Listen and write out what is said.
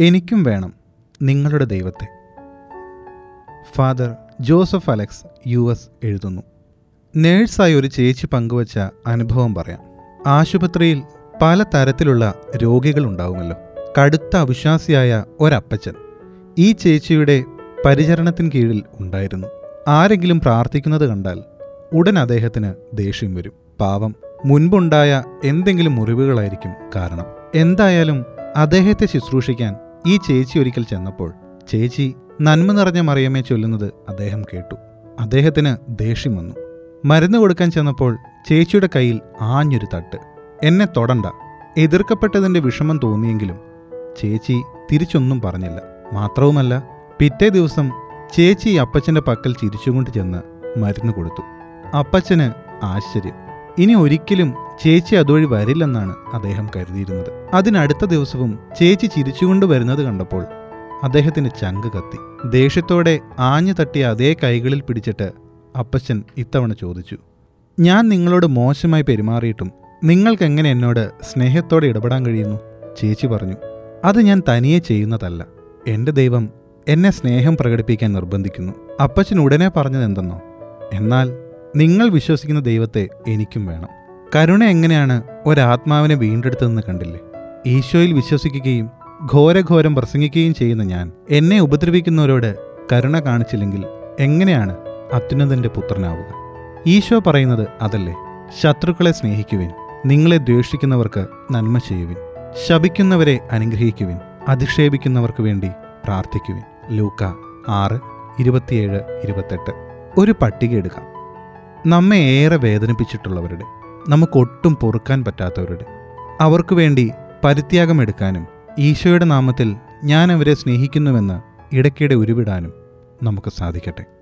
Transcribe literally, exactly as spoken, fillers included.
എനിക്കും വേണം നിങ്ങളുടെ ദൈവത്തെ. Father Joseph Alex U S എഴുതുന്നു. നേഴ്സായി ഒരു ചേച്ചി പങ്കുവച്ച അനുഭവം പറയാം. ആശുപത്രിയിൽ പല തരത്തിലുള്ള രോഗികളുണ്ടാവുമല്ലോ. കടുത്ത അവിശ്വാസിയായ ഒരപ്പച്ചൻ ഈ ചേച്ചിയുടെ പരിചരണത്തിന് കീഴിൽ ഉണ്ടായിരുന്നു. ആരെങ്കിലും പ്രാർത്ഥിക്കുന്നത് കണ്ടാൽ ഉടൻ അദ്ദേഹത്തിന് ദേഷ്യം വരും. പാവം, മുൻപുണ്ടായ എന്തെങ്കിലും മുറിവുകളായിരിക്കും കാരണം. എന്തായാലും അദ്ദേഹത്തെ ശുശ്രൂഷിക്കാൻ ഈ ചേച്ചി ഒരിക്കൽ ചെന്നപ്പോൾ ചേച്ചി നന്മ നിറഞ്ഞ മറിയമേ ചൊല്ലുന്നത് അദ്ദേഹം കേട്ടു. അദ്ദേഹത്തിന് ദേഷ്യം വന്നു. മരുന്ന് കൊടുക്കാൻ ചെന്നപ്പോൾ ചേച്ചിയുടെ കയ്യിൽ ആഞ്ഞൊരു തട്ട്. എന്നെ തൊടണ്ട. എതിർക്കപ്പെട്ടതിൻ്റെ വിഷമം തോന്നിയെങ്കിലും ചേച്ചി തിരിച്ചൊന്നും പറഞ്ഞില്ല. മാത്രവുമല്ല, പിറ്റേ ദിവസം ചേച്ചി അപ്പച്ചൻ്റെ പക്കൽ ചിരിച്ചുകൊണ്ട് ചെന്ന് മരുന്ന് കൊടുത്തു. അപ്പച്ചന് ആശ്ചര്യം. ഇനി ഒരിക്കലും ചേച്ചി അതുവഴി വരില്ലെന്നാണ് അദ്ദേഹം കരുതിയിരുന്നത്. അതിനടുത്ത ദിവസവും ചേച്ചി ചിരിച്ചുകൊണ്ട് വരുന്നത് കണ്ടപ്പോൾ അദ്ദേഹത്തിന് ചങ്ക് കത്തി. ദേഷ്യത്തോടെ ആഞ്ഞു തട്ടിയ അതേ കൈകളിൽ പിടിച്ചിട്ട് അപ്പച്ചൻ ഇത്തവണ ചോദിച്ചു, ഞാൻ നിങ്ങളോട് മോശമായി പെരുമാറിയിട്ടും നിങ്ങൾക്കെങ്ങനെ എന്നോട് സ്നേഹത്തോടെ ഇടപെടാൻ കഴിയുന്നു? ചേച്ചി പറഞ്ഞു, അത് ഞാൻ തനിയെ ചെയ്യുന്നതല്ല. എൻ്റെ ദൈവം എന്നെ സ്നേഹം പ്രകടിപ്പിക്കാൻ നിർബന്ധിക്കുന്നു. അപ്പച്ചൻ ഉടനെ പറഞ്ഞതെന്തെന്നോ, എന്നാൽ നിങ്ങൾ വിശ്വസിക്കുന്ന ദൈവത്തെ എനിക്കും വേണം. കരുണ എങ്ങനെയാണ് ഒരാത്മാവിനെ വീണ്ടെടുത്തതെന്ന് കണ്ടില്ലേ? ഈശോയിൽ വിശ്വസിക്കുകയും ഘോരഘോരം പ്രസംഗിക്കുകയും ചെയ്യുന്ന ഞാൻ എന്നെ ഉപദ്രവിക്കുന്നവരോട് കരുണ കാണിച്ചില്ലെങ്കിൽ എങ്ങനെയാണ് അത്യുന്നതന്റെ പുത്രനാവുക? ഈശോ പറയുന്നത് അതല്ലേ? ശത്രുക്കളെ സ്നേഹിക്കുവിൻ, നിങ്ങളെ ദ്വേഷിക്കുന്നവർക്ക് നന്മ ചെയ്യുവിൻ, ശപിക്കുന്നവരെ അനുഗ്രഹിക്കുവിൻ, അധിക്ഷേപിക്കുന്നവർക്ക് വേണ്ടി പ്രാർത്ഥിക്കുവിൻ. ലൂക്ക ആറ് ഇരുപത്തിയേഴ് ഇരുപത്തെട്ട്. ഒരു പട്ടിക എടുക്കാം. നമ്മെ ഏറെ വേദനിപ്പിച്ചിട്ടുള്ളവരുടെ, നമുക്കൊട്ടും പൊറുക്കാൻ പറ്റാത്തവരുടെ, അവർക്കു വേണ്ടി പരിത്യാഗമെടുക്കാനും ഈശോയുടെ നാമത്തിൽ ഞാൻ അവരെ സ്നേഹിക്കുന്നുവെന്ന് ഇടയ്ക്കിടെ ഉരുവിടാനും നമുക്ക് സാധിക്കട്ടെ.